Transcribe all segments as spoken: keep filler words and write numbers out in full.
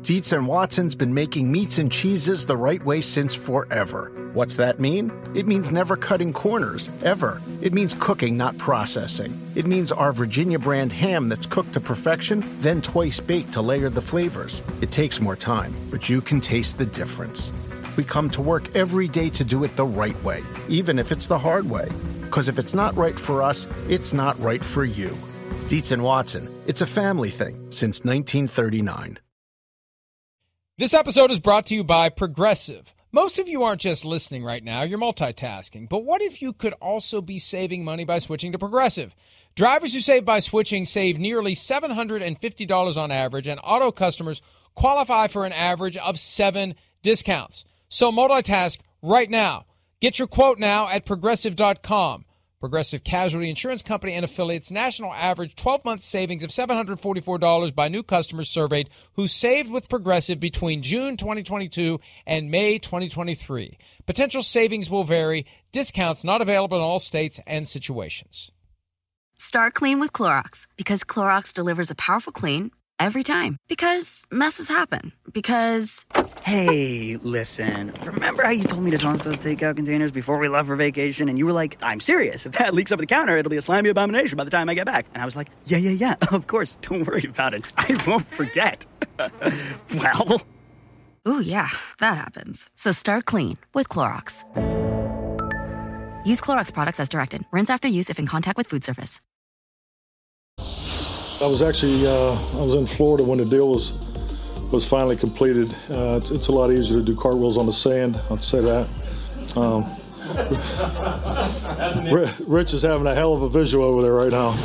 Dietz and Watson's been making meats and cheeses the right way since forever. What's that mean? It means never cutting corners, ever. It means cooking, not processing. It means our Virginia brand ham that's cooked to perfection, then twice baked to layer the flavors. It takes more time, but you can taste the difference. We come to work every day to do it the right way, even if it's the hard way. Because if it's not right for us, it's not right for you. Dietz and Watson, it's a family thing since nineteen thirty-nine. This episode is brought to you by Progressive. Most of you aren't just listening right now, you're multitasking. But what if you could also be saving money by switching to Progressive? Drivers who save by switching save nearly seven hundred fifty dollars on average, and auto customers qualify for an average of seven discounts. So multitask right now. Get your quote now at Progressive dot com. Progressive Casualty Insurance Company and affiliates, national average twelve-month savings of seven hundred forty-four dollars by new customers surveyed who saved with Progressive between June twenty twenty-two and May twenty twenty-three. Potential savings will vary. Discounts not available in all states and situations. Start clean with Clorox, because Clorox delivers a powerful clean every time. Because messes happen. Because... Hey, listen. Remember how you told me to toss those takeout containers before we left for vacation? And you were like, I'm serious. If that leaks over the counter, it'll be a slimy abomination by the time I get back. And I was like, yeah, yeah, yeah. Of course. Don't worry about it. I won't forget. Well... Ooh, yeah. That happens. So start clean with Clorox. Use Clorox products as directed. Rinse after use if in contact with food surface. I was actually, uh, I was in Florida when the deal was was finally completed. Uh, it's, it's a lot easier to do cartwheels on the sand, I'd say that. Um, Rich is having a hell of a visual over there right now.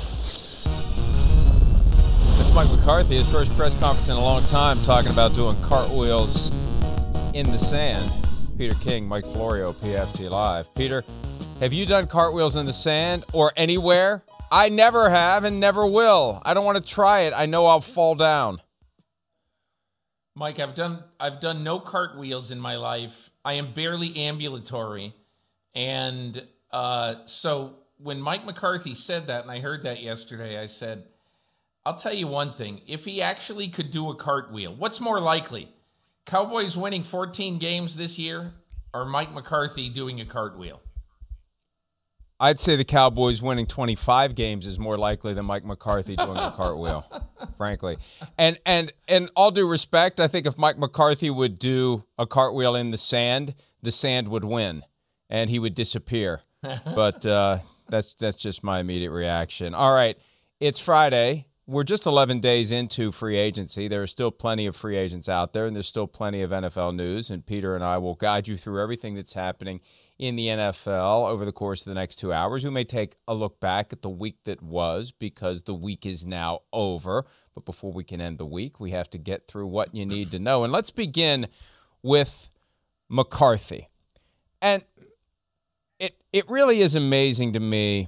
That's Mike McCarthy, his first press conference in a long time, talking about doing cartwheels in the sand. Peter King, Mike Florio, P F T Live. Peter, have you done cartwheels in the sand or anywhere? I never have and never will. I don't want to try it. I know I'll fall down. Mike, I've done I've done no cartwheels in my life. I am barely ambulatory. And uh, so when Mike McCarthy said that, and I heard that yesterday, I said, I'll tell you one thing. If he actually could do a cartwheel, what's more likely? Cowboys winning fourteen games this year or Mike McCarthy doing a cartwheel? I'd say the Cowboys winning twenty-five games is more likely than Mike McCarthy doing a cartwheel, frankly. And and and all due respect, I think if Mike McCarthy would do a cartwheel in the sand, the sand would win, and he would disappear. But uh, that's that's just my immediate reaction. All right, it's Friday. We're just eleven days into free agency. There are still plenty of free agents out there, and there's still plenty of N F L news, and Peter and I will guide you through everything that's happening in the N F L over the course of the next two hours. We may take a look back at the week that was because the week is now over. But before we can end the week, we have to get through what you need to know. And let's begin with McCarthy. And it it really is amazing to me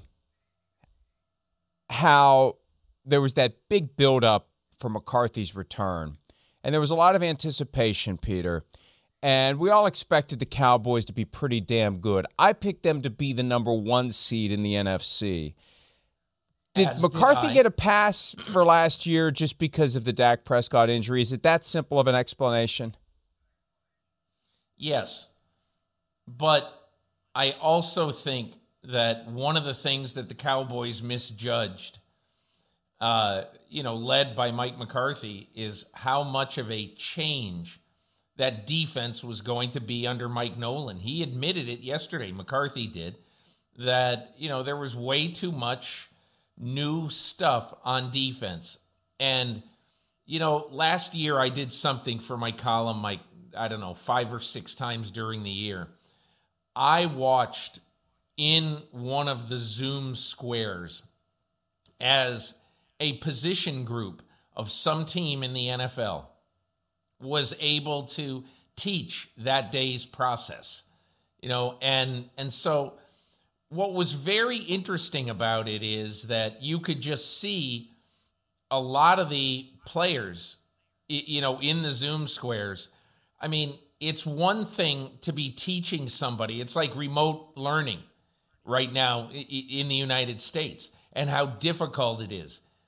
how there was that big buildup for McCarthy's return. And there was a lot of anticipation, Peter. And we all expected the Cowboys to be pretty damn good. I picked them to be the number one seed in the N F C. Did As McCarthy did get a pass for last year just because of the Dak Prescott injury? Is it that simple of an explanation? Yes. But I also think that one of the things that the Cowboys misjudged, uh, you know, led by Mike McCarthy, is how much of a change that defense was going to be under Mike Nolan. He admitted it yesterday, McCarthy did, that, you know, there was way too much new stuff on defense. And, you know, last year I did something for my column, like, I don't know, five or six times during the year. I watched in one of the Zoom squares as a position group of some team in the N F L was able to teach that day's process, you know, and and so what was very interesting about it is that you could just see a lot of the players, you know, in the Zoom squares. I mean, it's one thing to be teaching somebody. It's like remote learning right now in the United States and how difficult it is.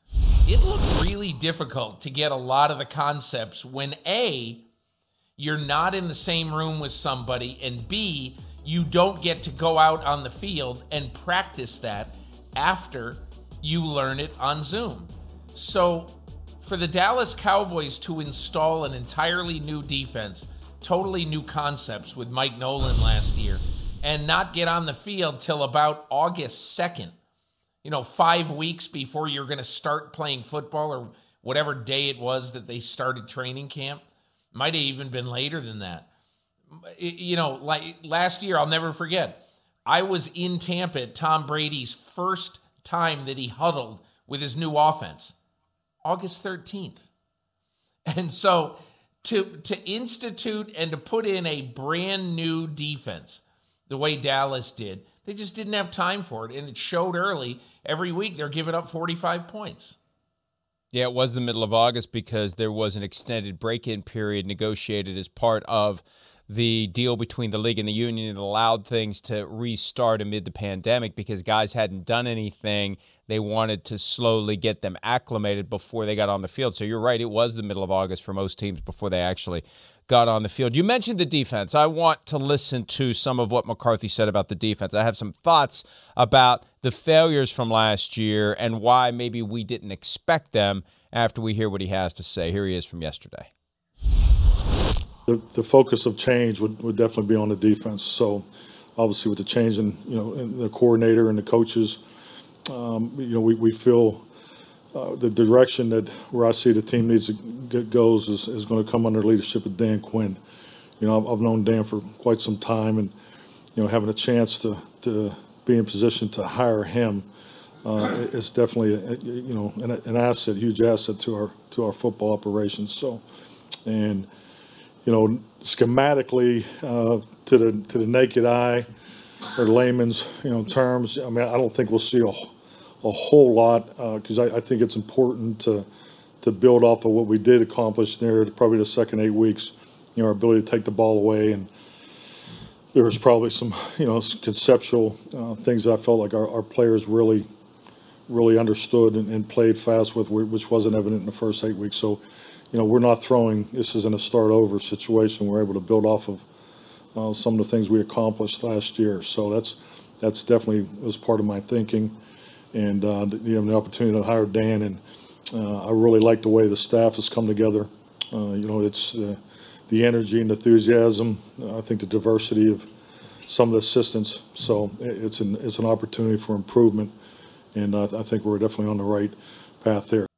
it looked really difficult to get a lot of the concepts when A, you're not in the same room with somebody, and B, you don't get to go out on the field and practice that after you learn it on Zoom. So for the Dallas Cowboys to install an entirely new defense, totally new concepts with Mike Nolan last year, and not get on the field till about August second, you know, five weeks before you're going to start playing football, or whatever day it was that they started training camp, might have even been later than that. You know, like last year, I'll never forget, I was in Tampa at Tom Brady's first time that he huddled with his new offense, August thirteenth. And so to to institute and to put in a brand new defense the way Dallas did, they just didn't have time for it. And it showed early. Every week they're giving up forty-five points. Yeah, it was the middle of August because there was an extended break-in period negotiated as part of the deal between the league and the union. It allowed things to restart amid the pandemic because guys hadn't done anything. They wanted to slowly get them acclimated before they got on the field. So you're right, it was the middle of August for most teams before they actually got on the field. You mentioned the defense. I want to listen to some of what McCarthy said about the defense. I have some thoughts about the failures from last year and why maybe we didn't expect them after we hear what he has to say. Here he is from yesterday. The, the focus of change would, would definitely be on the defense. So obviously with the change in, you know, in the coordinator and the coaches, um, you know, we, we feel uh, the direction that where I see the team needs to get goes is, is going to come under leadership of Dan Quinn. You know, I've, I've known Dan for quite some time, and, you know, having a chance to, to be in position to hire him uh, is definitely, a, you know, an, an asset, huge asset to our, to our football operations. So, and, you know, schematically, uh, to the to the naked eye or layman's, you know, terms, I mean, I don't think we'll see a, a whole lot because uh, I, I think it's important to to build off of what we did accomplish there. Probably the second eight weeks, you know, our ability to take the ball away, and there was probably some, you know, conceptual uh, things that I felt like our, our players really, really understood and, and played fast with, which wasn't evident in the first eight weeks. So, you know, we're not throwing, this isn't a start over situation. We're able to build off of uh, some of the things we accomplished last year. So that's that's definitely was part of my thinking. And uh, you have the opportunity to hire Dan, and uh, I really like the way the staff has come together. Uh, you know, it's uh, the energy and enthusiasm. I think the diversity of some of the assistants. So it's an, it's an opportunity for improvement. And uh, I think we're definitely on the right path there.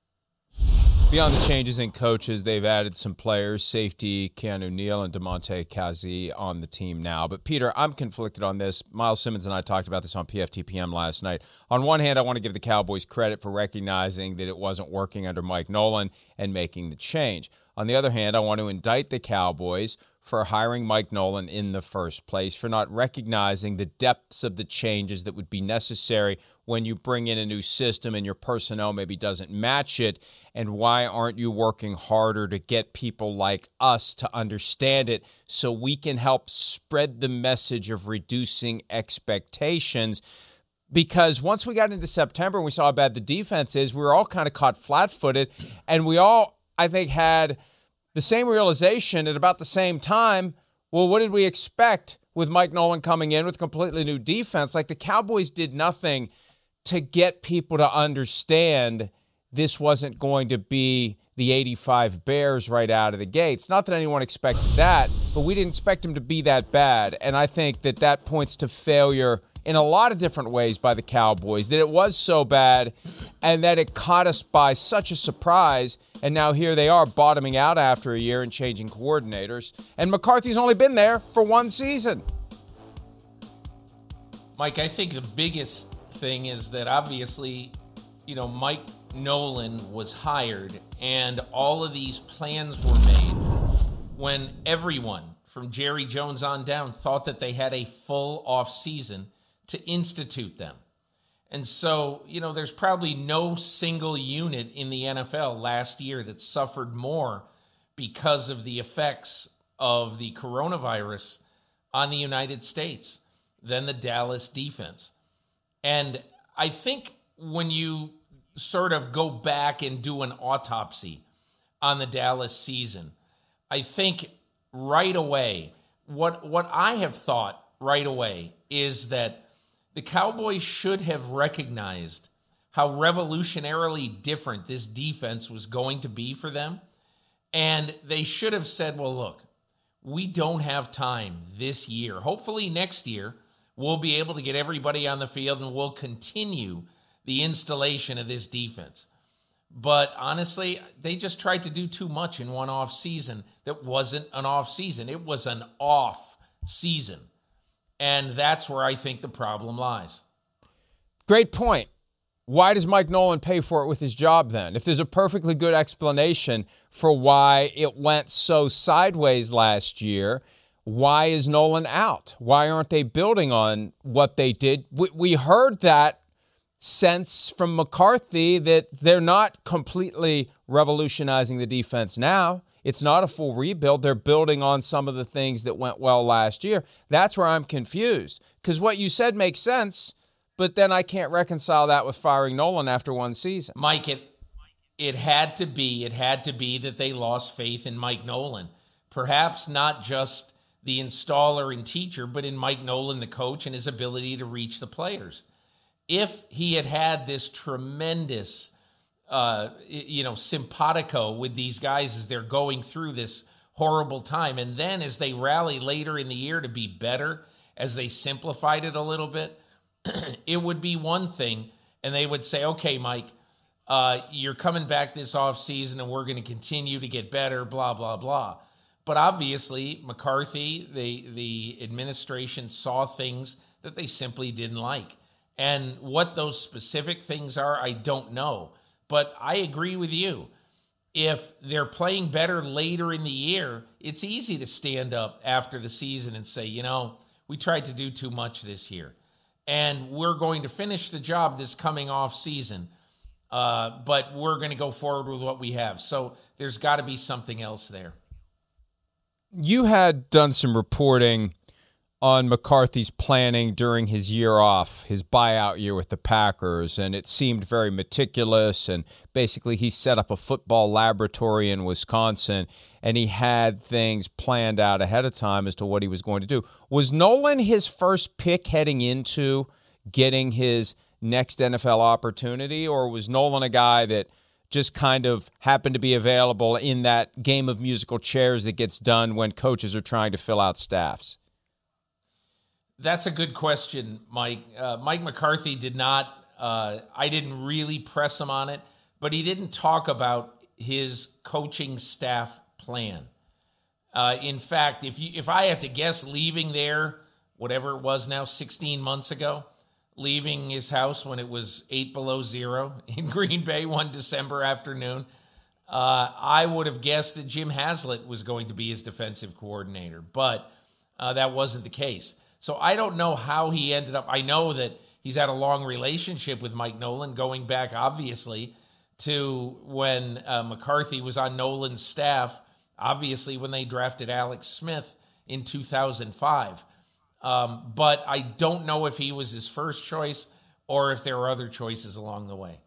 Beyond the changes in coaches, they've added some players, safety Keanu Neal and DeMonte Kazi on the team now. But, Peter, I'm conflicted on this. Miles Simmons and I talked about this on P F T P M last night. On one hand, I want to give the Cowboys credit for recognizing that it wasn't working under Mike Nolan and making the change. On the other hand, I want to indict the Cowboys for hiring Mike Nolan in the first place, for not recognizing the depths of the changes that would be necessary when you bring in a new system and your personnel maybe doesn't match it. And why aren't you working harder to get people like us to understand it so we can help spread the message of reducing expectations? Because once we got into September and we saw how bad the defense is, we were all kind of caught flat-footed, and we all, I think, had the same realization at about the same time. Well, what did we expect with Mike Nolan coming in with a completely new defense? Like, the Cowboys did nothing to get people to understand this wasn't going to be the eighty-five Bears right out of the gates. Not that anyone expected that, but we didn't expect them to be that bad. And I think that that points to failure in a lot of different ways by the Cowboys, that it was so bad and that it caught us by such a surprise. And now here they are bottoming out after a year and changing coordinators. And McCarthy's only been there for one season. Mike, I think the biggest thing is that obviously, you know, Mike Nolan was hired and all of these plans were made when everyone from Jerry Jones on down thought that they had a full off season to institute them. And so, you know, there's probably no single unit in the N F L last year that suffered more because of the effects of the coronavirus on the United States than the Dallas defense. And I think when you sort of go back and do an autopsy on the Dallas season, I think right away, what what I have thought right away is that the Cowboys should have recognized how revolutionarily different this defense was going to be for them. And they should have said, well, look, we don't have time this year. Hopefully next year, we'll be able to get everybody on the field and we'll continue the installation of this defense. But honestly, they just tried to do too much in one off season that wasn't an off season. It was an off season. And that's where I think the problem lies. Great point. Why does Mike Nolan pay for it with his job then? If there's a perfectly good explanation for why it went so sideways last year, why is Nolan out? Why aren't they building on what they did? We, we heard that sense from McCarthy that they're not completely revolutionizing the defense now. It's not a full rebuild. They're building on some of the things that went well last year. That's where I'm confused, because what you said makes sense, but then I can't reconcile that with firing Nolan after one season. Mike, it it had to be, it had to be that they lost faith in Mike Nolan. Perhaps not just the installer and teacher, but in Mike Nolan, the coach, and his ability to reach the players. If he had had this tremendous, uh, you know, simpatico with these guys as they're going through this horrible time, and then as they rally later in the year to be better, as they simplified it a little bit, it would be one thing, and they would say, okay, Mike, uh, you're coming back this offseason, and we're going to continue to get better, blah, blah, blah. But obviously, McCarthy, the, the administration saw things that they simply didn't like. And what those specific things are, I don't know. But I agree with you. If they're playing better later in the year, it's easy to stand up after the season and say, you know, we tried to do too much this year. And we're going to finish the job this coming off season, uh, but we're going to go forward with what we have. So there's got to be something else there. You had done some reporting on McCarthy's planning during his year off, his buyout year with the Packers, and it seemed very meticulous, and basically he set up a football laboratory in Wisconsin, and he had things planned out ahead of time as to what he was going to do. Was Nolan his first pick heading into getting his next N F L opportunity, or was Nolan a guy that just kind of happened to be available in that game of musical chairs that gets done when coaches are trying to fill out staffs? That's a good question, Mike. Uh, Mike McCarthy did not, uh, I didn't really press him on it, but he didn't talk about his coaching staff plan. Uh, in fact, if you, if I had to guess, leaving there, whatever it was now, sixteen months ago, leaving his house when it was eight below zero in Green Bay one December afternoon, uh, I would have guessed that Jim Haslett was going to be his defensive coordinator, but uh, that wasn't the case. So I don't know how he ended up. I know that he's had a long relationship with Mike Nolan, going back, obviously, to when uh, McCarthy was on Nolan's staff, obviously when they drafted Alex Smith in two thousand five. Um, but I don't know if he was his first choice or if there were other choices along the way.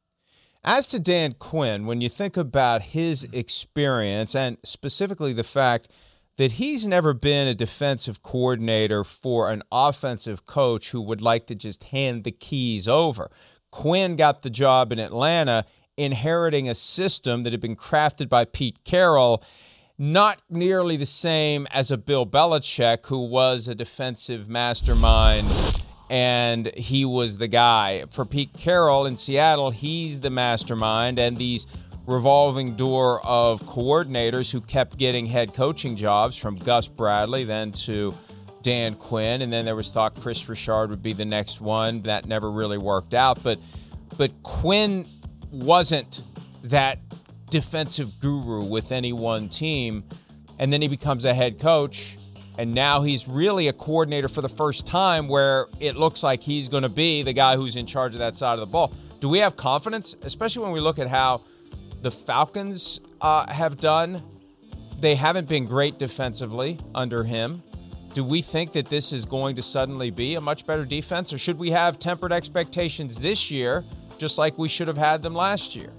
As to Dan Quinn, when you think about his experience, and specifically the fact that he's never been a defensive coordinator for an offensive coach who would like to just hand the keys over. Quinn got the job in Atlanta, inheriting a system that had been crafted by Pete Carroll, not nearly the same as a Bill Belichick, who was a defensive mastermind, and he was the guy. For Pete Carroll in Seattle, he's the mastermind, and these revolving door of coordinators who kept getting head coaching jobs, from Gus Bradley then to Dan Quinn, and then there was thought Chris Richard would be the next one. That never really worked out, but but Quinn wasn't that defensive guru with any one team, and then he becomes a head coach, and now he's really a coordinator for the first time, where it looks like he's going to be the guy who's in charge of that side of the ball. Do we have confidence, especially when we look at how the Falcons uh, have done? They haven't been great defensively under him. Do we think that this is going to suddenly be a much better defense, or should we have tempered expectations this year just like we should have had them last year.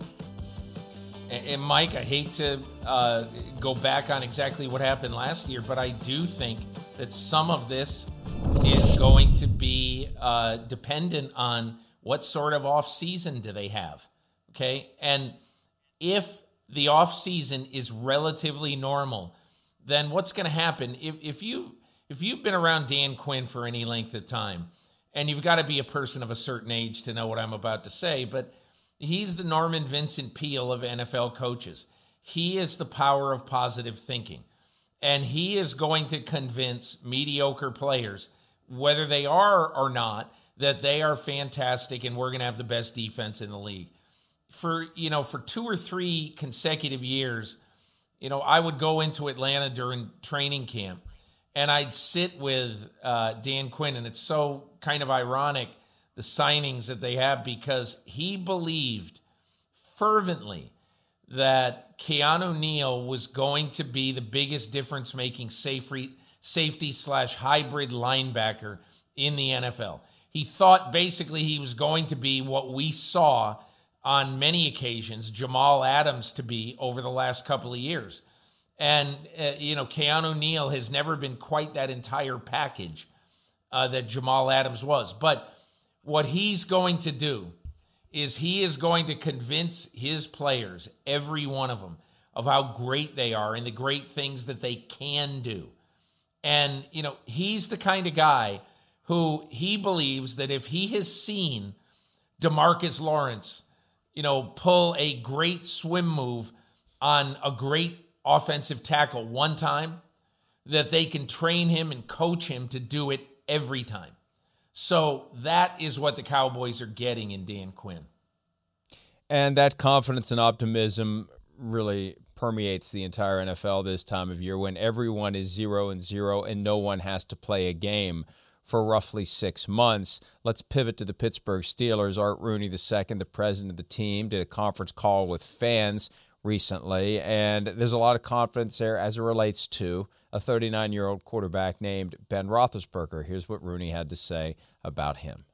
And Mike, I hate to uh, go back on exactly what happened last year, but I do think that some of this is going to be uh, dependent on what sort of off season do they have, okay? And if the off season is relatively normal, then what's going to happen if, if you if you've been around Dan Quinn for any length of time, and you've got to be a person of a certain age to know what I'm about to say, but he's the Norman Vincent Peale of N F L coaches. He is the power of positive thinking. And he is going to convince mediocre players, whether they are or not, that they are fantastic and we're going to have the best defense in the league. For, you know, for two or three consecutive years, you know, I would go into Atlanta during training camp and I'd sit with uh, Dan Quinn, and it's so kind of ironic, the signings that they have, because he believed fervently that Keanu Neal was going to be the biggest difference-making safety, safety slash hybrid linebacker in the N F L. He thought basically he was going to be what we saw on many occasions Jamal Adams to be over the last couple of years. And, uh, you know, Keanu Neal has never been quite that entire package uh, that Jamal Adams was. But what he's going to do is he is going to convince his players, every one of them, of how great they are and the great things that they can do. And, you know, he's the kind of guy who he believes that if he has seen DeMarcus Lawrence, you know, pull a great swim move on a great offensive tackle one time, that they can train him and coach him to do it every time. So that is what the Cowboys are getting in Dan Quinn. And that confidence and optimism really permeates the entire N F L this time of year, when everyone is zero and zero and no one has to play a game for roughly six months. Let's pivot to the Pittsburgh Steelers. Art Rooney the second, the president of the team, did a conference call with fans recently, and there's a lot of confidence there as it relates to a thirty-nine-year-old quarterback named Ben Roethlisberger. Here's what Rooney had to say about him.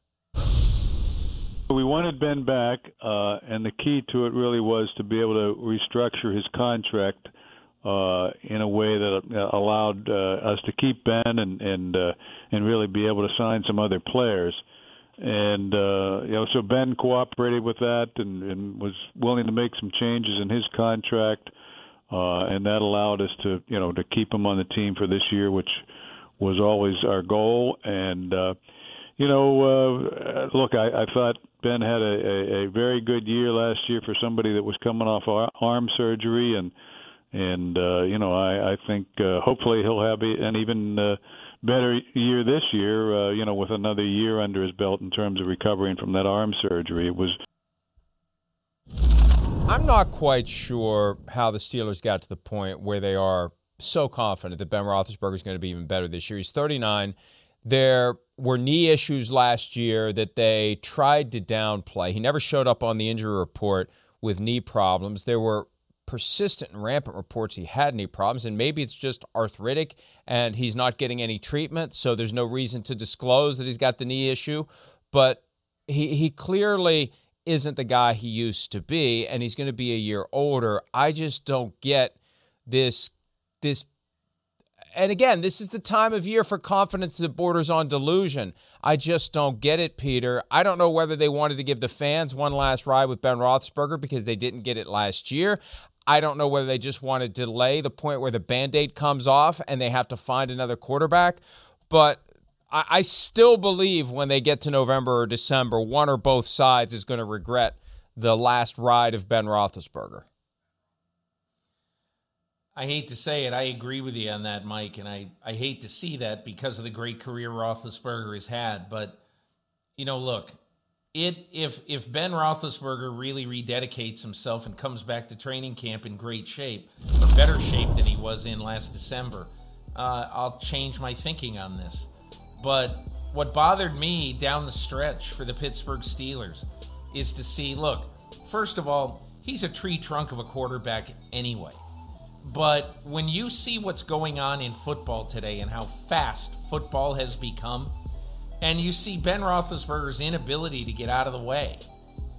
We wanted Ben back, uh, and the key to it really was to be able to restructure his contract uh, in a way that allowed uh, us to keep Ben and and uh, and really be able to sign some other players. And uh, you know, so Ben cooperated with that and, and was willing to make some changes in his contract, uh, and that allowed us to you know to keep him on the team for this year, which was always our goal. And uh, you know, uh, look, I, I thought Ben had a, a, a very good year last year for somebody that was coming off arm surgery, and and uh, you know, I, I think uh, hopefully he'll have an even uh, better year this year, uh, you know, with another year under his belt in terms of recovering from that arm surgery. It was. I'm not quite sure how the Steelers got to the point where they are so confident that Ben Roethlisberger is going to be even better this year. He's thirty-nine. There were knee issues last year that they tried to downplay. He never showed up on the injury report with knee problems. There were persistent and rampant reports he had knee problems, and maybe it's just arthritic and he's not getting any treatment, so there's no reason to disclose that he's got the knee issue. But he he clearly isn't the guy he used to be, and he's going to be a year older. I just don't get this this and again, this is the time of year for confidence that borders on delusion. I just don't get it, Peter. I don't know whether they wanted to give the fans one last ride with Ben Roethlisberger because they didn't get it last year. I don't know whether they just want to delay the point where the Band-Aid comes off and they have to find another quarterback. But I, I still believe when they get to November or December, one or both sides is going to regret the last ride of Ben Roethlisberger. I hate to say it, I agree with you on that, Mike, and I, I hate to see that because of the great career Roethlisberger has had. But, you know, look, it if if Ben Roethlisberger really rededicates himself and comes back to training camp in great shape, or better shape than he was in last December, uh, I'll change my thinking on this. But what bothered me down the stretch for the Pittsburgh Steelers is to see, look, first of all, he's a tree trunk of a quarterback anyway. But when you see what's going on in football today and how fast football has become, and you see Ben Roethlisberger's inability to get out of the way,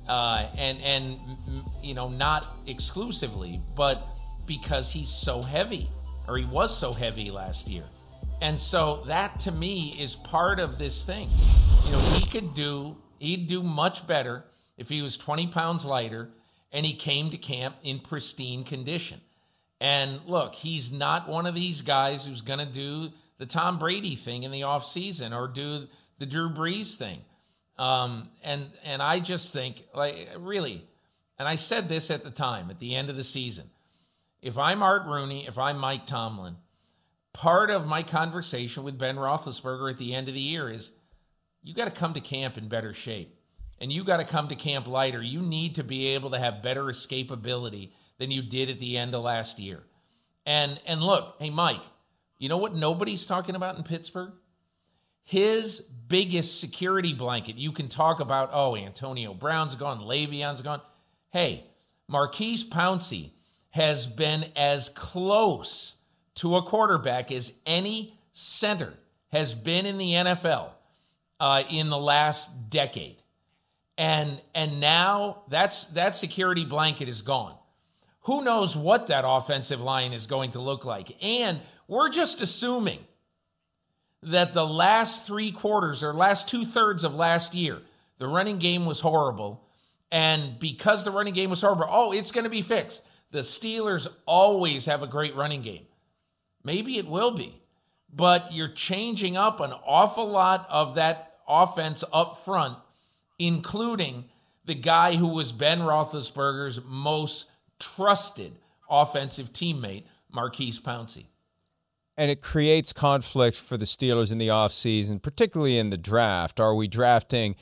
uh, and and you know, not exclusively, but because he's so heavy, or he was so heavy last year. And so that, to me, is part of this thing. You know, he could do, he'd do much better if he was twenty pounds lighter and he came to camp in pristine condition. And look, he's not one of these guys who's going to do the Tom Brady thing in the offseason or do the Drew Brees thing. Um, and and I just think, like, really, and I said this at the time, at the end of the season, if I'm Art Rooney, if I'm Mike Tomlin, part of my conversation with Ben Roethlisberger at the end of the year is, you got to come to camp in better shape. And you got to come to camp lighter. You need to be able to have better escapability than you did at the end of last year. And and look, hey, Mike, you know what nobody's talking about in Pittsburgh? His biggest security blanket. You can talk about, oh, Antonio Brown's gone, Le'Veon's gone. Hey, Maurkice Pouncey has been as close to a quarterback as any center has been in the N F L uh, in the last decade. And and now that's that security blanket is gone. Who knows what that offensive line is going to look like? And we're just assuming that the last three quarters or last two-thirds of last year, the running game was horrible. And because the running game was horrible, oh, it's going to be fixed. The Steelers always have a great running game. Maybe it will be. But you're changing up an awful lot of that offense up front, including the guy who was Ben Roethlisberger's most trusted offensive teammate, Maurkice Pouncey. And it creates conflict for the Steelers in the offseason, particularly in the draft. Are we drafting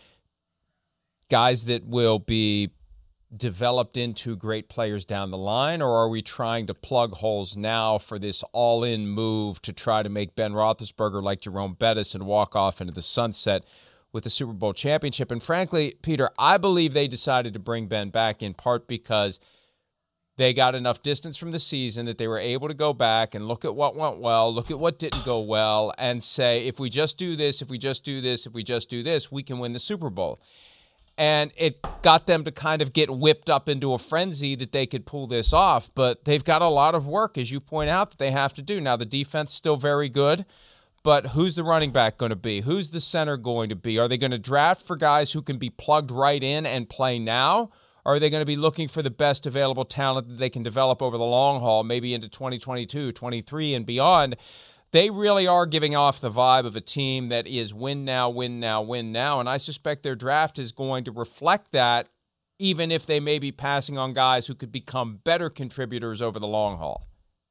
guys that will be developed into great players down the line, or are we trying to plug holes now for this all-in move to try to make Ben Roethlisberger like Jerome Bettis and walk off into the sunset with the Super Bowl championship? And frankly, Peter, I believe they decided to bring Ben back in part because they got enough distance from the season that they were able to go back and look at what went well, look at what didn't go well, and say, if we just do this, if we just do this, if we just do this, we can win the Super Bowl. And it got them to kind of get whipped up into a frenzy that they could pull this off. But they've got a lot of work, as you point out, that they have to do. Now, the defense is still very good, but who's the running back going to be? Who's the center going to be? Are they going to draft for guys who can be plugged right in and play now? Or are they going to be looking for the best available talent that they can develop over the long haul, maybe into twenty twenty-two, twenty-three, and beyond? They really are giving off the vibe of a team that is win now, win now, win now. And I suspect their draft is going to reflect that, even if they may be passing on guys who could become better contributors over the long haul.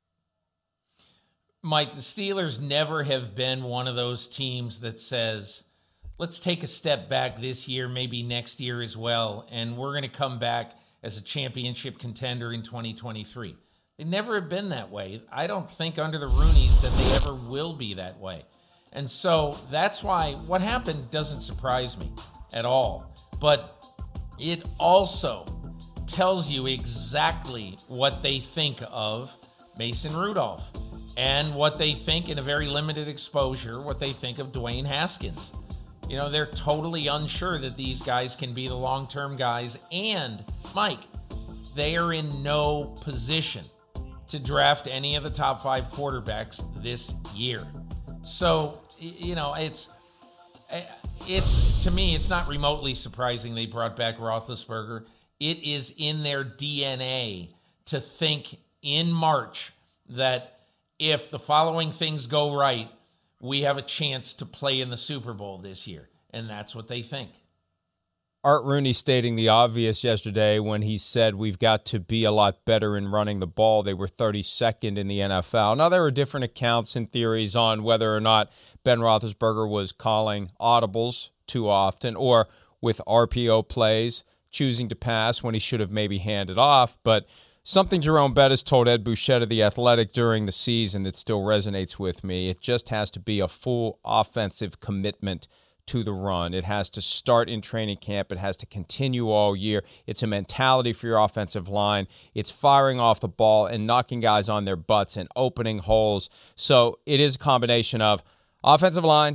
Mike, the Steelers never have been one of those teams that says, let's take a step back this year, maybe next year as well, and we're going to come back as a championship contender in twenty twenty-three. They never have been that way. I don't think under the Rooneys that they ever will be that way. And so that's why what happened doesn't surprise me at all. But it also tells you exactly what they think of Mason Rudolph and what they think, in a very limited exposure, what they think of Dwayne Haskins. You know, they're totally unsure that these guys can be the long-term guys. And, Mike, they are in no position to draft any of the top five quarterbacks this year. So, you know, it's, it's to me, it's not remotely surprising they brought back Roethlisberger. It is in their D N A to think in March that if the following things go right, we have a chance to play in the Super Bowl this year. And that's what they think. Art Rooney stating the obvious yesterday when he said we've got to be a lot better in running the ball. They were thirty-second in the N F L. Now, there are different accounts and theories on whether or not Ben Roethlisberger was calling audibles too often or with R P O plays, choosing to pass when he should have maybe handed off. But something Jerome Bettis told Ed Bouchette of The Athletic during the season that still resonates with me. It just has to be a full offensive commitment to the run. It has to start in training camp. It has to continue all year. It's a mentality for your offensive line. It's firing off the ball and knocking guys on their butts and opening holes. So it is a combination of offensive line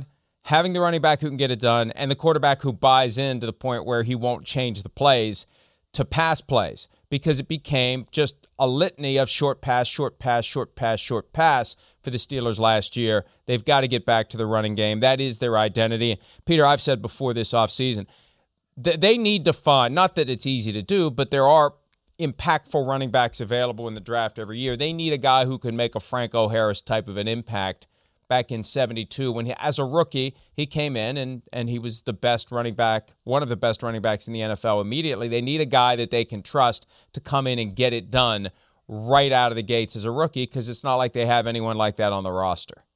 having the running back who can get it done and the quarterback who buys in to the point where he won't change the plays to pass plays, because it became just a litany of short pass, short pass, short pass, short pass for the Steelers last year. They've got to get back to the running game. That is their identity. Peter, I've said before this offseason, th- they need to find, not that it's easy to do, but there are impactful running backs available in the draft every year. They need a guy who can make a Franco Harris type of an impact. Back in seventy-two, when he, as a rookie, he came in and, and he was the best running back, one of the best running backs in the N F L immediately. They need a guy that they can trust to come in and get it done right out of the gates as a rookie, because it's not like they have anyone like that on the roster.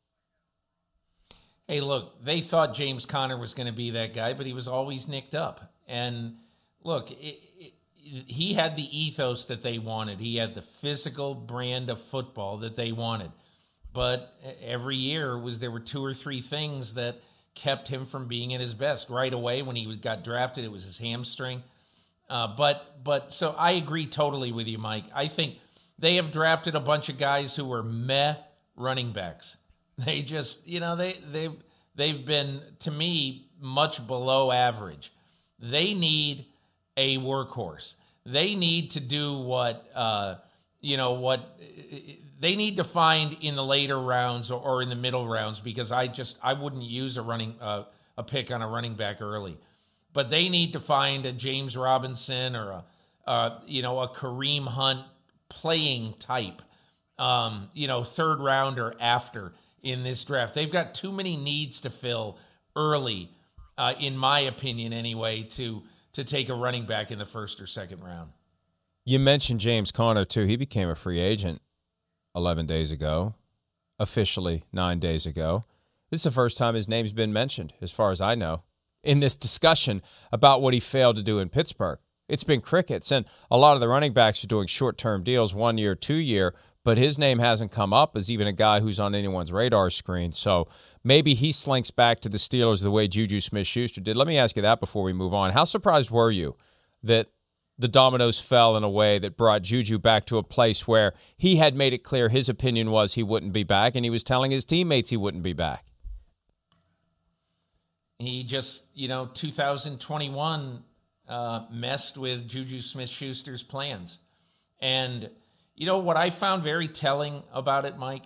Hey, look, they thought James Conner was going to be that guy, but he was always nicked up. And look, it, it, he had the ethos that they wanted. He had the physical brand of football that they wanted. But every year was there were two or three things that kept him from being at his best. Right away when he was, got drafted, it was his hamstring. Uh, but but so I agree totally with you, Mike. I think they have drafted a bunch of guys who were meh running backs. They just, you know, they they they've been, to me, much below average. They need a workhorse. They need to do what uh, you know what. They need to find in the later rounds or, or in the middle rounds, because I just I wouldn't use a running uh, a pick on a running back early, but they need to find a James Robinson or a uh, you know a Kareem Hunt playing type, um, you know third rounder after in this draft. They've got too many needs to fill early, uh, in my opinion, anyway, to to take a running back in the first or second round. You mentioned James Conner too. He became a free agent eleven days ago, officially nine days ago. This is the first time his name's been mentioned, as far as I know, in this discussion about what he failed to do in Pittsburgh. It's been crickets, and a lot of the running backs are doing short-term deals, one year, two year, but his name hasn't come up as even a guy who's on anyone's radar screen. So maybe he slinks back to the Steelers the way Juju Smith-Schuster did. Let me ask you that before we move on. How surprised were you that the dominoes fell in a way that brought Juju back to a place where he had made it clear his opinion was he wouldn't be back, and he was telling his teammates he wouldn't be back? He just, you know, two thousand twenty-one uh, messed with Juju Smith-Schuster's plans. And, you know, what I found very telling about it, Mike,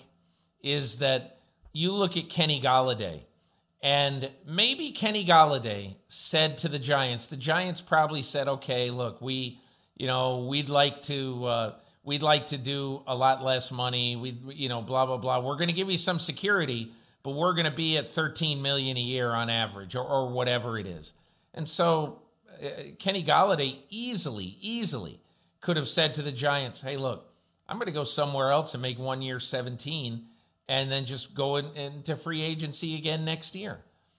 is that you look at Kenny Golladay, and maybe Kenny Golladay said to the Giants, the Giants probably said, okay, look, we, you know, we'd like to, uh, we'd like to do a lot less money. We, you know, blah, blah, blah. We're going to give you some security, but we're going to be at thirteen million dollars a year on average, or, or whatever it is. And so uh, Kenny Golladay easily, easily could have said to the Giants, hey, look, I'm going to go somewhere else and make one year seventeen and then just go in, into free agency again next year.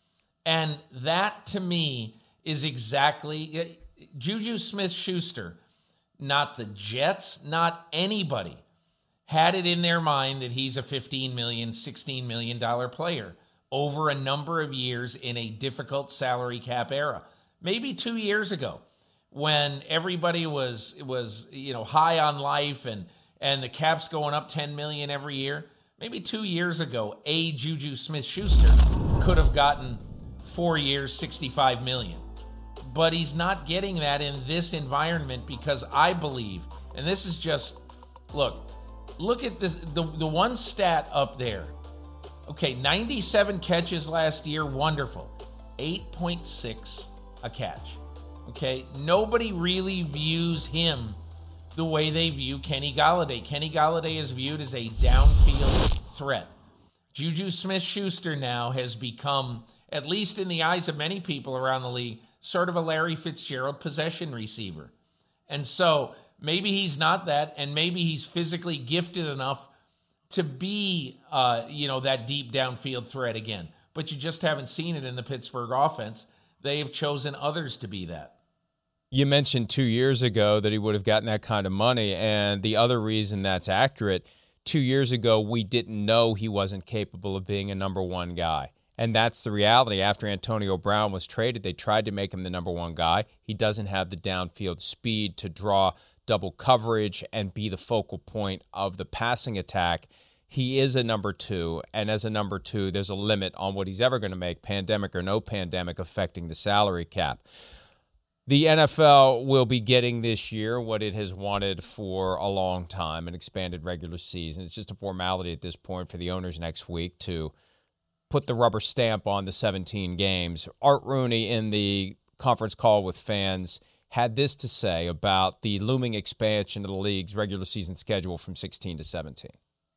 And that, to me, is exactly Juju Smith-Schuster, not the Jets, not anybody, had it in their mind that he's a fifteen million dollars, sixteen million dollars player over a number of years in a difficult salary cap era. Maybe two years ago, when everybody was was you know high on life and and the cap's going up ten million dollars every year. Maybe two years ago, a Juju Smith-Schuster could have gotten four years, sixty-five million dollars. But he's not getting that in this environment, because I believe, and this is just, look, look at this, the, the one stat up there. Okay, ninety-seven catches last year, wonderful. eight point six a catch. Okay, nobody really views him the way they view Kenny Golladay. Kenny Golladay is viewed as a downfield threat. Juju Smith-Schuster now has become, at least in the eyes of many people around the league, sort of a Larry Fitzgerald possession receiver. And so maybe he's not that, and maybe he's physically gifted enough to be, uh, you know, that deep downfield threat again. But you just haven't seen it in the Pittsburgh offense. They have chosen others to be that. You mentioned two years ago that he would have gotten that kind of money, and the other reason that's accurate, two years ago we didn't know he wasn't capable of being a number one guy. And that's the reality. After Antonio Brown was traded, they tried to make him the number one guy. He doesn't have the downfield speed to draw double coverage and be the focal point of the passing attack. he is a number two, and as a number two, there's a limit on what he's ever going to make, pandemic or no pandemic, affecting the salary cap. The N F L will be getting this year what it has wanted for a long time, an expanded regular season. It's just a formality at this point for the owners next week to put the rubber stamp on the seventeen games. Art Rooney, in the conference call with fans, had this to say about the looming expansion of the league's regular season schedule from sixteen to seventeen.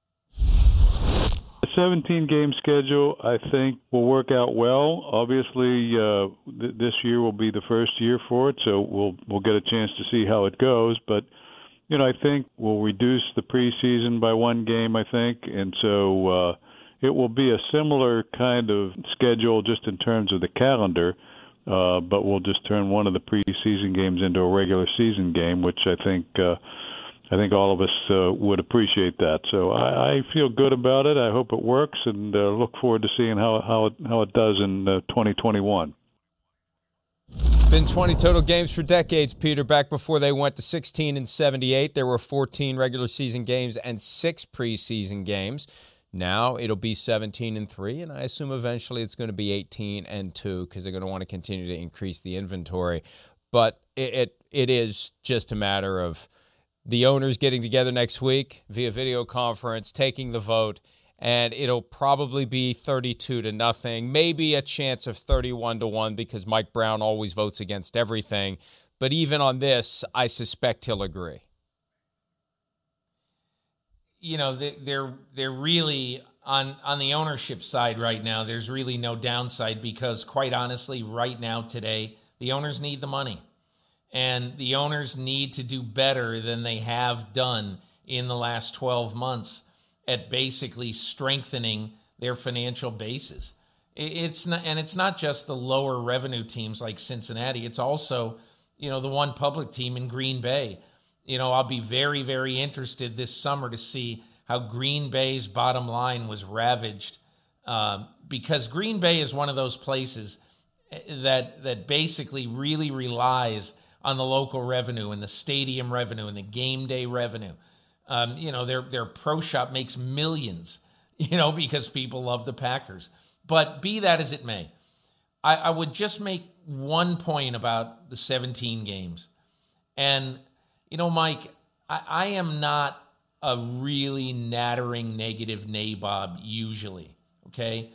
The seventeen-game schedule, I think, will work out well. Obviously, uh, th- this year will be the first year for it, so we'll we'll get a chance to see how it goes. But, you know, I think we'll reduce the preseason by one game, I think, and so uh, it will be a similar kind of schedule just in terms of the calendar, uh, but we'll just turn one of the preseason games into a regular season game, which I think uh, I think all of us uh, would appreciate that. So I, I feel good about it. I hope it works, and uh, look forward to seeing how how it how it does in uh, twenty twenty-one. Been twenty total games for decades, Peter. Back before they went to sixteen and seventy-eight, there were fourteen regular season games and six preseason games. Now it'll be seventeen and three, and I assume eventually it's going to be eighteen and two because they're going to want to continue to increase the inventory. But it, it it is just a matter of the owners getting together next week via video conference, taking the vote, and it'll probably be thirty-two to nothing, maybe a chance of thirty-one to one because Mike Brown always votes against everything. But even on this, I suspect he'll agree. You know, they're they're really on on the ownership side right now. There's really no downside because, quite honestly, right now today, the owners need the money. And the owners need to do better than they have done in the last twelve months at basically strengthening their financial bases. It's not, and it's not just the lower revenue teams like Cincinnati. It's also, you know, the one public team in Green Bay. You know, I'll be very, very interested this summer to see how Green Bay's bottom line was ravaged uh, because Green Bay is one of those places that that basically really relies on the local revenue and the stadium revenue and the game day revenue. Um, you know, their their pro shop makes millions, you know, because people love the Packers. But be that as it may, I, I would just make one point about the seventeen games. And, you know, Mike, I, I am not a really nattering negative nabob usually, okay?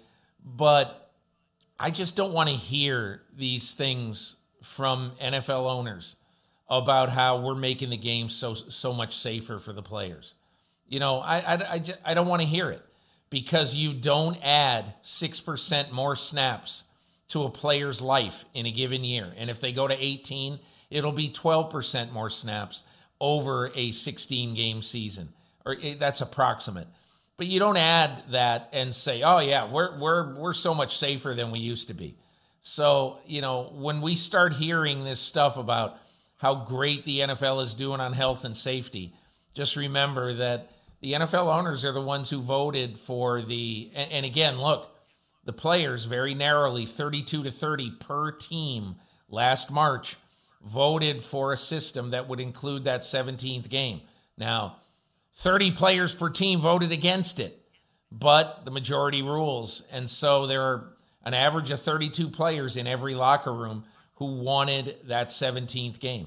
But I just don't want to hear these things from N F L owners about how we're making the game so so much safer for the players. You know, I I, I, just, I don't want to hear it because you don't add six percent more snaps to a player's life in a given year. And if they go to eighteen, it'll be twelve percent more snaps over a sixteen-game season. Or that's approximate. But you don't add that and say, oh, yeah, we're we're we're so much safer than we used to be. So, you know, when we start hearing this stuff about how great the N F L is doing on health and safety, just remember that the N F L owners are the ones who voted for the, and, and again, look, the players very narrowly, thirty-two to thirty per team last March, voted for a system that would include that seventeenth game. Now, thirty players per team voted against it, but the majority rules. And so there are an average of thirty-two players in every locker room who wanted that seventeenth game.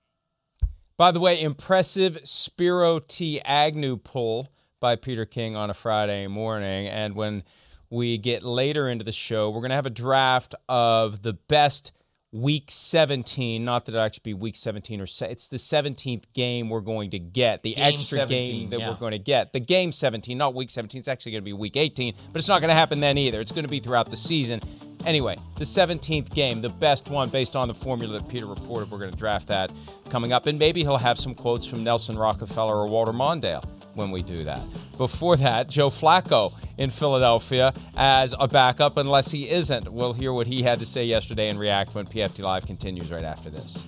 By the way, impressive Spiro T. Agnew pull by Peter King on a Friday morning. And when we get later into the show, we're going to have a draft of the best Week seventeen, not that it'll actually be Week seventeen, or se- it's the seventeenth game we're going to get, the game extra seventeen, game that yeah. we're going to get. The game seventeen, not Week seventeen, it's actually going to be Week eighteen, but it's not going to happen then either. It's going to be throughout the season. Anyway, the seventeenth game, the best one based on the formula that Peter reported. We're going to draft that coming up, and maybe he'll have some quotes from Nelson Rockefeller or Walter Mondale when we do that. Before that, Joe Flacco in Philadelphia as a backup, unless he isn't. We'll hear what he had to say yesterday and react when P F T Live continues right after this.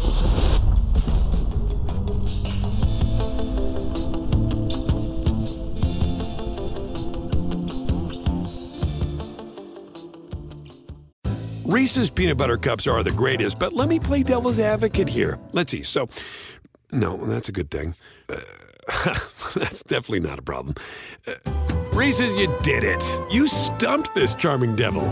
Reese's Peanut Butter Cups are the greatest, but let me play devil's advocate here. Let's see. So, no, that's a good thing. Uh, that's definitely not a problem. Uh, Reese's, you did it. You stumped this charming devil.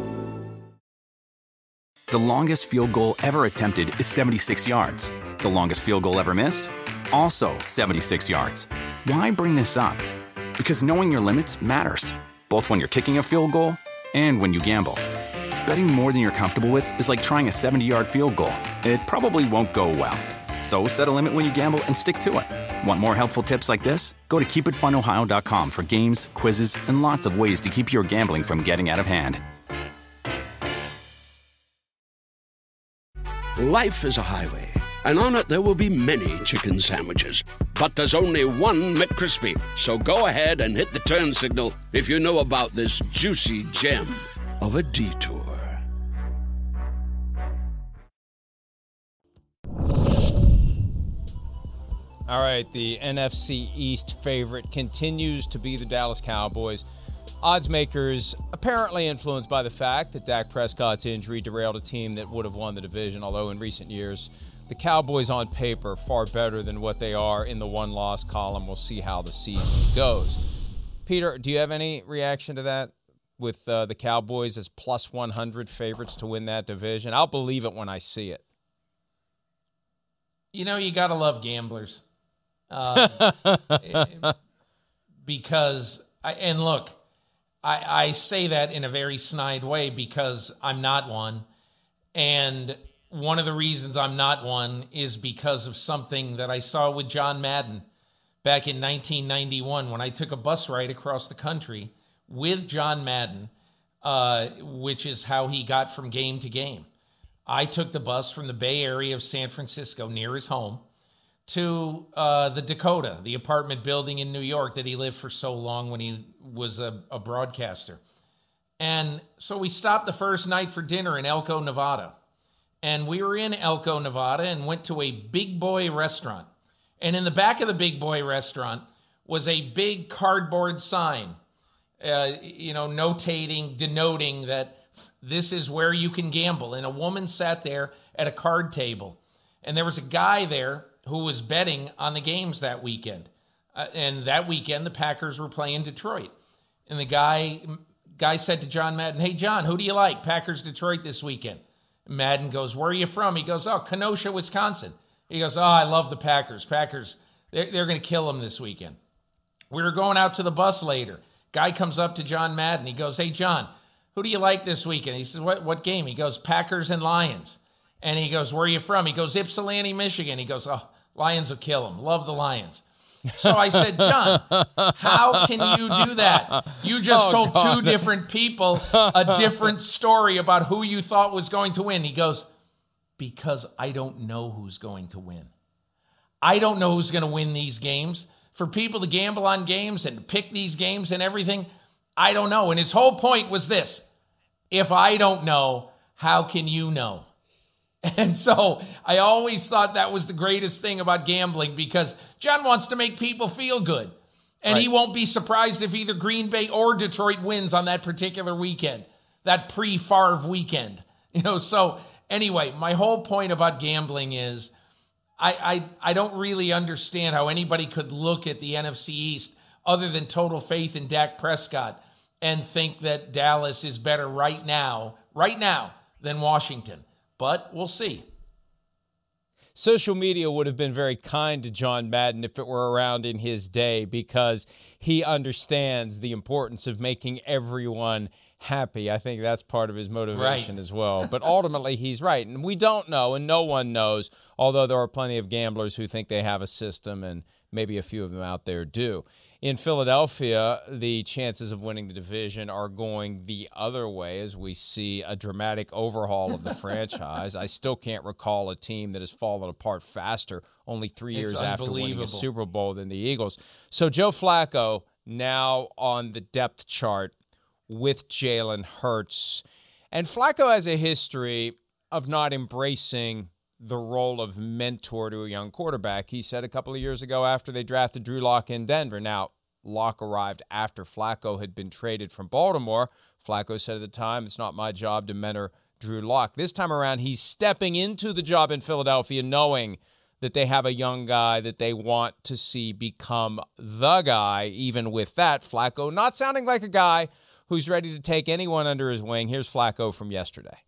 The longest field goal ever attempted is seventy-six yards. The longest field goal ever missed? Also seventy-six yards. Why bring this up? Because knowing your limits matters, both when you're kicking a field goal and when you gamble. Betting more than you're comfortable with is like trying a seventy-yard field goal. It probably won't go well. So set a limit when you gamble and stick to it. Want more helpful tips like this? Go to keep it fun ohio dot com for games, quizzes, and lots of ways to keep your gambling from getting out of hand. Life is a highway, and on it there will be many chicken sandwiches. But there's only one McCrispy. So go ahead and hit the turn signal if you know about this juicy gem of a detour. All right, the N F C East favorite continues to be the Dallas Cowboys. Odds makers apparently influenced by the fact that Dak Prescott's injury derailed a team that would have won the division, although in recent years, the Cowboys on paper far better than what they are in the one-loss column. We'll see how the season goes. Peter, do you have any reaction to that with uh, the Cowboys as plus one hundred favorites to win that division? I'll believe it when I see it. You know, you got to love gamblers. Uh, because, I, and look, I, I say that in a very snide way because I'm not one. And one of the reasons I'm not one is because of something that I saw with John Madden back in nineteen ninety-one when I took a bus ride across the country with John Madden, uh, which is how he got from game to game. I took the bus from the Bay Area of San Francisco, near his home, to uh, the Dakota, the apartment building in New York that he lived for so long when he was a, a broadcaster. And so we stopped the first night for dinner in Elko, Nevada. And we were in Elko, Nevada, and went to a Big Boy restaurant. And in the back of the Big Boy restaurant was a big cardboard sign, uh, you know, notating, denoting that this is where you can gamble. And a woman sat there at a card table. And there was a guy there who was betting on the games that weekend. Uh, and that weekend, the Packers were playing Detroit. And the guy guy said to John Madden, "Hey, John, who do you like? Packers, Detroit this weekend." And Madden goes, "Where are you from?" He goes, "Oh, Kenosha, Wisconsin." He goes, "Oh, I love the Packers. Packers, they're, they're going to kill them this weekend." We were going out to the bus later. Guy comes up to John Madden. He goes, "Hey, John, who do you like this weekend?" He says, what, what game? He goes, "Packers and Lions." And he goes, "Where are you from?" He goes, "Ypsilanti, Michigan." He goes, "Oh, Lions will kill him. Love the Lions." So I said, "John, how can you do that? You just oh, told God. two different people a different story about who you thought was going to win." He goes, "Because I don't know who's going to win. I don't know who's going to win these games. For people to gamble on games and pick these games and everything, I don't know." And his whole point was this: if I don't know, how can you know? And so I always thought that was the greatest thing about gambling, because John wants to make people feel good. And right. He won't be surprised if either Green Bay or Detroit wins on that particular weekend, that pre-Favre weekend. You know, so anyway, my whole point about gambling is I, I, I don't really understand how anybody could look at the N F C East other than total faith in Dak Prescott and think that Dallas is better right now, right now, than Washington. But we'll see. Social media would have been very kind to John Madden if it were around in his day, because he understands the importance of making everyone happy. I think that's part of his motivation right. as well. But ultimately, he's right. And we don't know, and no one knows, although there are plenty of gamblers who think they have a system, and maybe a few of them out there do. In Philadelphia, the chances of winning the division are going the other way as we see a dramatic overhaul of the franchise. I still can't recall a team that has fallen apart faster only three years after winning a Super Bowl than the Eagles. So Joe Flacco now on the depth chart with Jalen Hurts. And Flacco has a history of not embracing the role of mentor to a young quarterback. He said a couple of years ago after they drafted Drew Lock in Denver. Now, Lock arrived after Flacco had been traded from Baltimore. Flacco said at the time, "It's not my job to mentor Drew Lock." This time around, he's stepping into the job in Philadelphia knowing that they have a young guy that they want to see become the guy. Even with that, Flacco not sounding like a guy who's ready to take anyone under his wing. Here's Flacco from yesterday.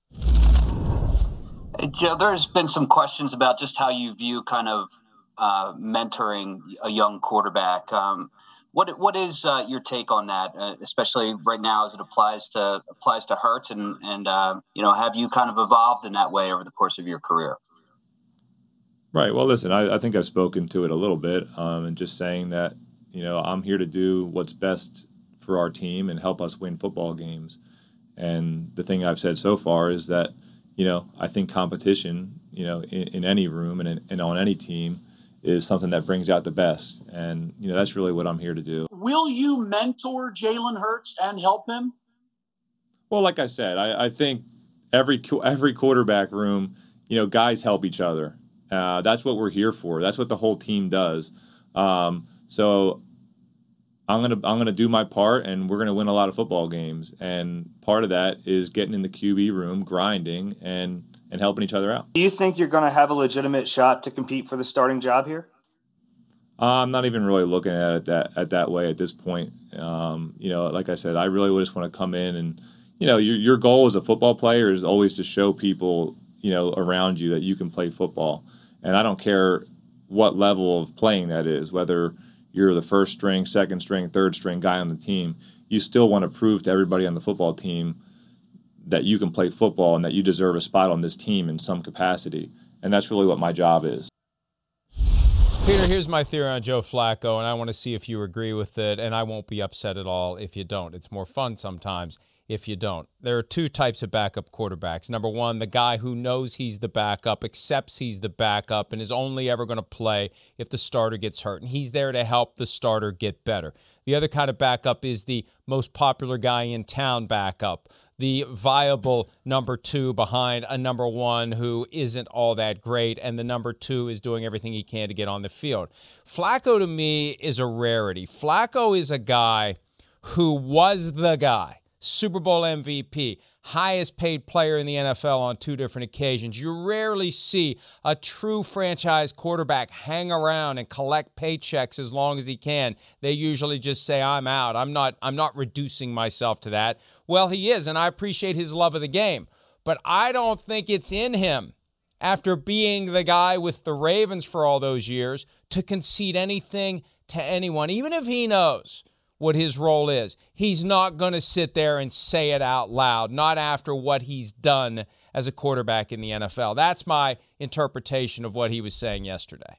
Hey, Joe, there's been some questions about just how you view kind of uh, mentoring a young quarterback. Um, what what is uh, your take on that, uh, especially right now as it applies to applies to Hurts, and and uh, you know, have you kind of evolved in that way over the course of your career? Right. Well, listen, I, I think I've spoken to it a little bit, um, and just saying that, you know, I'm here to do what's best for our team and help us win football games. And the thing I've said so far is that, you know, I think competition, you know, in, in any room and, in, and on any team is something that brings out the best. And, you know, that's really what I'm here to do. Will you mentor Jalen Hurts and help him? Well, like I said, I, I think every every quarterback room, you know, guys help each other. Uh, that's what we're here for. That's what the whole team does. Um, so I'm gonna I'm gonna do my part, and we're gonna win a lot of football games. And part of that is getting in the Q B room, grinding, and and helping each other out. Do you think you're going to have a legitimate shot to compete for the starting job here? Uh, I'm not even really looking at it that at that way at this point. Um, you know, like I said, I really just want to come in and, you know, your your goal as a football player is always to show people, you know, around you that you can play football. And I don't care what level of playing that is, whether you're the first string, second string, third string guy on the team, you still want to prove to everybody on the football team that you can play football and that you deserve a spot on this team in some capacity. And that's really what my job is. Peter, here's my theory on Joe Flacco, and I want to see if you agree with it, and I won't be upset at all if you don't. It's more fun sometimes if you don't. There are two types of backup quarterbacks. Number one, the guy who knows he's the backup, accepts he's the backup, and is only ever going to play if the starter gets hurt, and he's there to help the starter get better. The other kind of backup is the most popular guy in town backup, the viable number two behind a number one who isn't all that great, and the number two is doing everything he can to get on the field. Flacco, to me, is a rarity. Flacco is a guy who was the guy. Super Bowl M V P, highest paid player in the N F L on two different occasions. You rarely see a true franchise quarterback hang around and collect paychecks as long as he can. They usually just say, I'm out. I'm not, I'm not reducing myself to that. Well, he is, and I appreciate his love of the game. But I don't think it's in him, after being the guy with the Ravens for all those years, to concede anything to anyone, even if he knows what his role is. He's not going to sit there and say it out loud, not after what he's done as a quarterback in the N F L. That's my interpretation of what he was saying yesterday.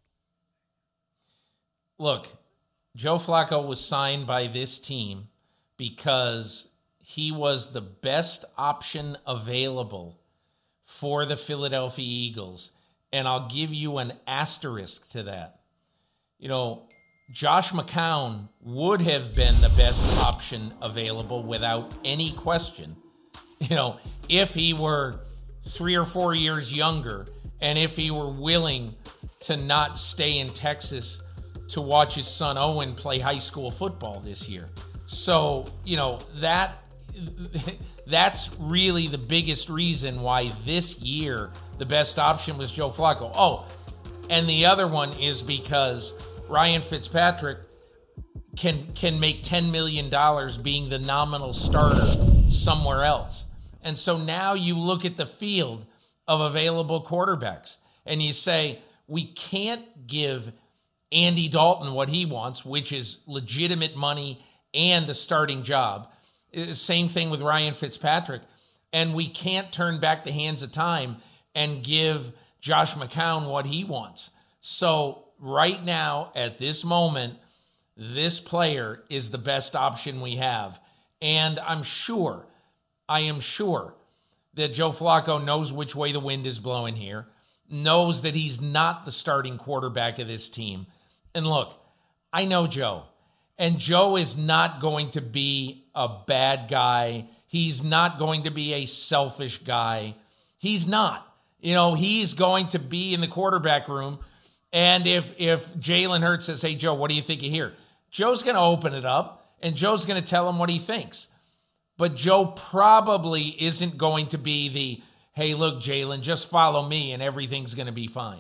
Look, Joe Flacco was signed by this team because he was the best option available for the Philadelphia Eagles, and I'll give you an asterisk to that. You know, Josh McCown would have been the best option available without any question. You know, if he were three or four years younger and if he were willing to not stay in Texas to watch his son Owen play high school football this year. So, you know, that that's really the biggest reason why this year the best option was Joe Flacco. Oh, and the other one is because Ryan Fitzpatrick can can make ten million dollars being the nominal starter somewhere else. And so now you look at the field of available quarterbacks and you say, we can't give Andy Dalton what he wants, which is legitimate money and a starting job. Same thing with Ryan Fitzpatrick. And we can't turn back the hands of time and give Josh McCown what he wants. So right now, at this moment, this player is the best option we have. And I'm sure, I am sure that Joe Flacco knows which way the wind is blowing here, knows that he's not the starting quarterback of this team. And look, I know Joe, and Joe is not going to be a bad guy. He's not going to be a selfish guy. He's not. You know, he's going to be in the quarterback room. And if if Jalen Hurts says, hey, Joe, what do you think of here? Joe's going to open it up, and Joe's going to tell him what he thinks. But Joe probably isn't going to be the, hey, look, Jalen, just follow me, and everything's going to be fine.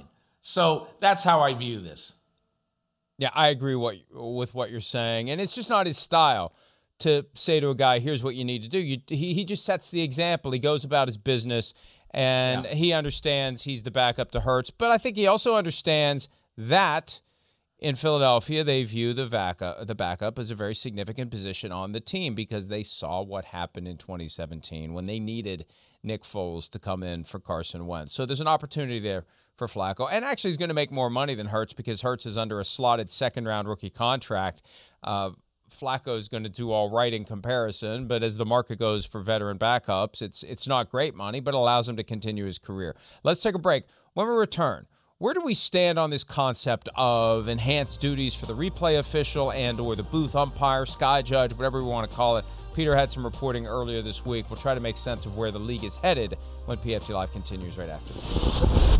So that's how I view this. Yeah, I agree what, with what you're saying. And it's just not his style to say to a guy, here's what you need to do. You, he, he just sets the example. He goes about his business, and yeah. he understands he's the backup to Hurts. But I think he also understands that in Philadelphia, they view the backup, the backup as a very significant position on the team because they saw what happened in twenty seventeen when they needed Nick Foles to come in for Carson Wentz. So there's an opportunity there for Flacco. And actually he's going to make more money than Hurts because Hurts is under a slotted second-round rookie contract. Uh, Flacco is going to do all right in comparison, but as the market goes for veteran backups, it's it's not great money, but allows him to continue his career. Let's take a break. When we return, where do we stand on this concept of enhanced duties for the replay official and or the booth umpire, sky judge, whatever we want to call it? Peter had some reporting earlier this week. We'll try to make sense of where the league is headed when P F T Live continues right after this.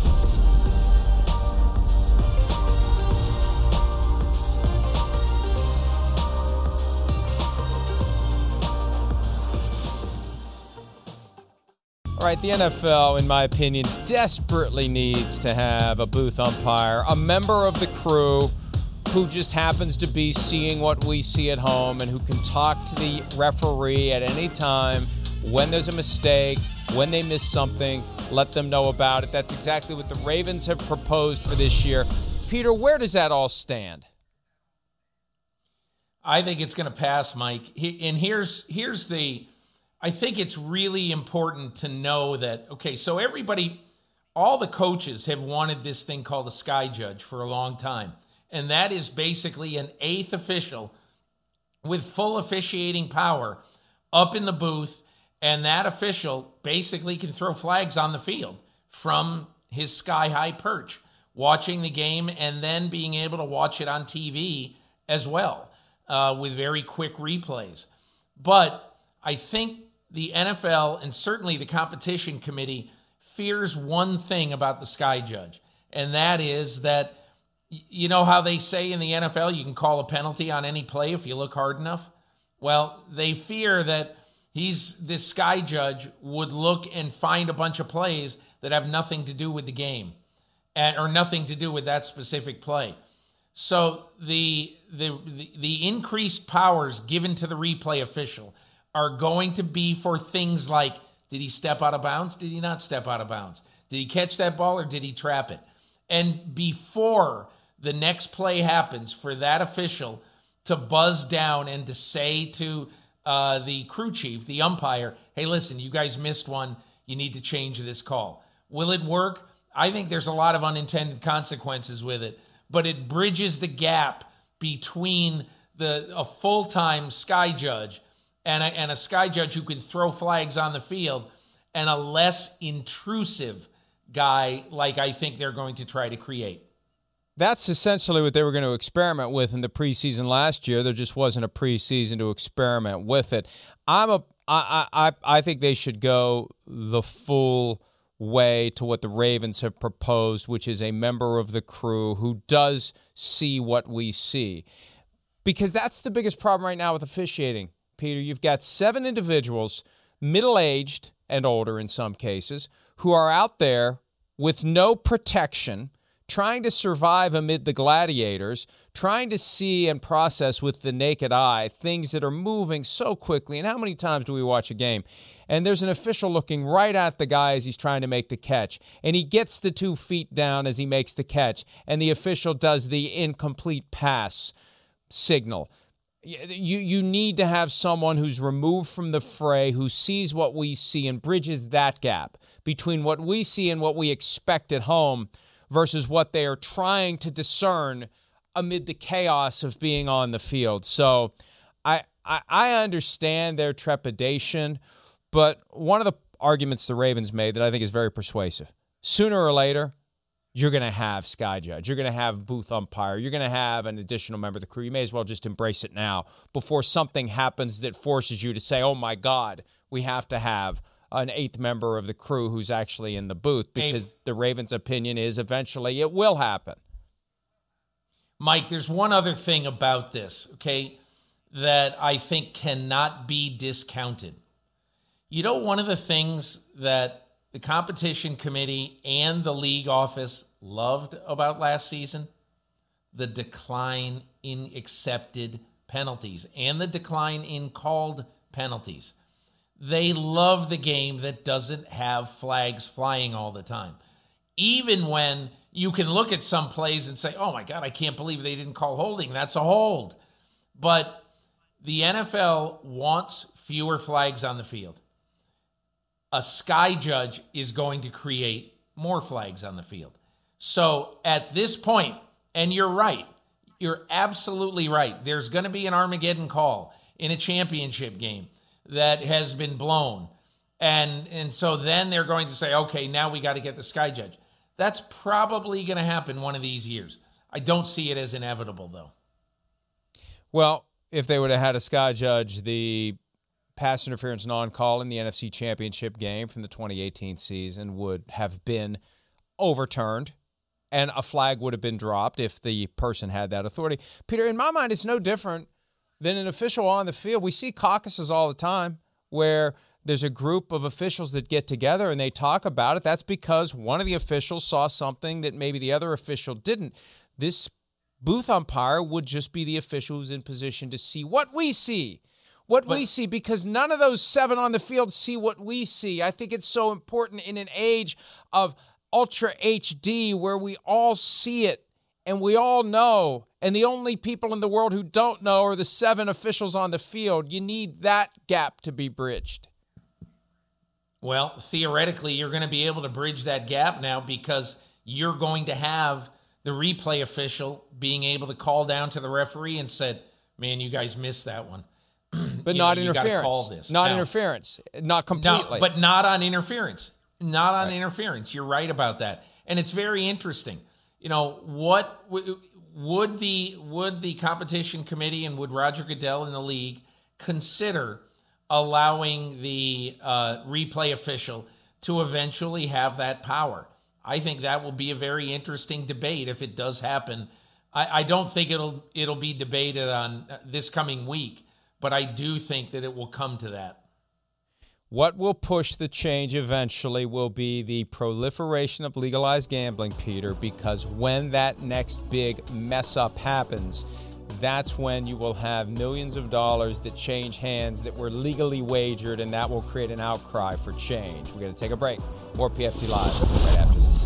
All right, the N F L, in my opinion, desperately needs to have a booth umpire, a member of the crew who just happens to be seeing what we see at home and who can talk to the referee at any time when there's a mistake, when they miss something, let them know about it. That's exactly what the Ravens have proposed for this year. Peter, where does that all stand? I think it's going to pass, Mike. And here's here's the... I think it's really important to know that, okay, so everybody, all the coaches have wanted this thing called a sky judge for a long time. And that is basically an eighth official with full officiating power up in the booth. And that official basically can throw flags on the field from his sky-high perch, watching the game and then being able to watch it on T V as well uh, with very quick replays. But I think the N F L and certainly the competition committee fears one thing about the sky judge, and that is that, you know how they say in the N F L you can call a penalty on any play if you look hard enough? Well, they fear that he's this sky judge would look and find a bunch of plays that have nothing to do with the game and, or nothing to do with that specific play. So the, the the the increased powers given to the replay official are going to be for things like, did he step out of bounds? Did he not step out of bounds? Did he catch that ball or did he trap it? And before the next play happens, for that official to buzz down and to say to uh, the crew chief, the umpire, hey, listen, you guys missed one. You need to change this call. Will it work? I think there's a lot of unintended consequences with it, but it bridges the gap between the a full-time sky judge And a, and a sky judge who can throw flags on the field, and a less intrusive guy like I think they're going to try to create. That's essentially what they were going to experiment with in the preseason last year. There just wasn't a preseason to experiment with it. I'm a, I, I, I think they should go the full way to what the Ravens have proposed, which is a member of the crew who does see what we see. Because that's the biggest problem right now with officiating. Peter, you've got seven individuals, middle-aged and older in some cases, who are out there with no protection, trying to survive amid the gladiators, trying to see and process with the naked eye things that are moving so quickly. And how many times do we watch a game? And there's an official looking right at the guy as he's trying to make the catch. And he gets the two feet down as he makes the catch. And the official does the incomplete pass signal. You you need to have someone who's removed from the fray, who sees what we see and bridges that gap between what we see and what we expect at home versus what they are trying to discern amid the chaos of being on the field. So I, I, I understand their trepidation, but one of the arguments the Ravens made that I think is very persuasive, sooner or later, you're going to have sky judge. You're going to have booth umpire. You're going to have an additional member of the crew. You may as well just embrace it now before something happens that forces you to say, oh, my God, we have to have an eighth member of the crew who's actually in the booth, because hey, the Ravens' opinion is eventually it will happen. Mike, there's one other thing about this, okay, that I think cannot be discounted. You know, one of the things that the competition committee and the league office loved about last season? The decline in accepted penalties and the decline in called penalties. They love the game that doesn't have flags flying all the time. Even when you can look at some plays and say, oh my God, I can't believe they didn't call holding. That's a hold. But the N F L wants fewer flags on the field. A sky judge is going to create more flags on the field. So at this point, and you're right, you're absolutely right, there's going to be an Armageddon call in a championship game that has been blown. And, and so then they're going to say, okay, now we got to get the sky judge. That's probably going to happen one of these years. I don't see it as inevitable, though. Well, if they would have had a sky judge, the pass interference non-call in the N F C Championship game from the twenty eighteen season would have been overturned, and a flag would have been dropped if the person had that authority. Peter, in my mind, it's no different than an official on the field. We see caucuses all the time where there's a group of officials that get together and they talk about it. That's because one of the officials saw something that maybe the other official didn't. This booth umpire would just be the official who's in position to see what we see. What but, we see, because none of those seven on the field see what we see. I think it's so important in an age of Ultra H D where we all see it and we all know, and the only people in the world who don't know are the seven officials on the field. You need that gap to be bridged. Well, theoretically, you're going to be able to bridge that gap now because you're going to have the replay official being able to call down to the referee and said, man, you guys missed that one. But not know, interference. Call this. Not now, interference. Not completely. No, but not on interference. Not on right. interference. You're right about that. And it's very interesting. You know, what would the would the competition committee and would Roger Goodell in the league consider allowing the uh, replay official to eventually have that power? I think that will be a very interesting debate if it does happen. I, I don't think it'll it'll be debated on this coming week, but I do think that it will come to that. What will push the change eventually will be the proliferation of legalized gambling, Peter, because when that next big mess up happens, that's when you will have millions of dollars that change hands that were legally wagered, and that will create an outcry for change. We're going to take a break. More P F T Live right after this.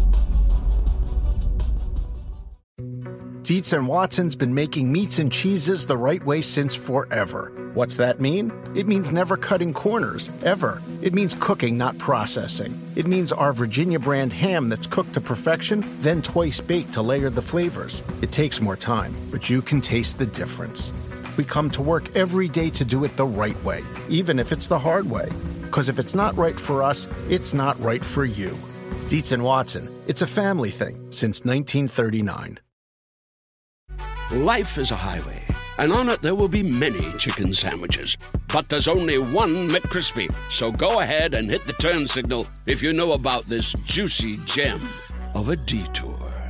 Dietz and Watson's been making meats and cheeses the right way since forever. What's that mean? It means never cutting corners, ever. It means cooking, not processing. It means our Virginia brand ham that's cooked to perfection, then twice baked to layer the flavors. It takes more time, but you can taste the difference. We come to work every day to do it the right way, even if it's the hard way. Because if it's not right for us, it's not right for you. Dietz and Watson, it's a family thing since nineteen thirty-nine. Life is a highway, and on it there will be many chicken sandwiches. But there's only one McCrispy. So go ahead and hit the turn signal if you know about this juicy gem of a detour.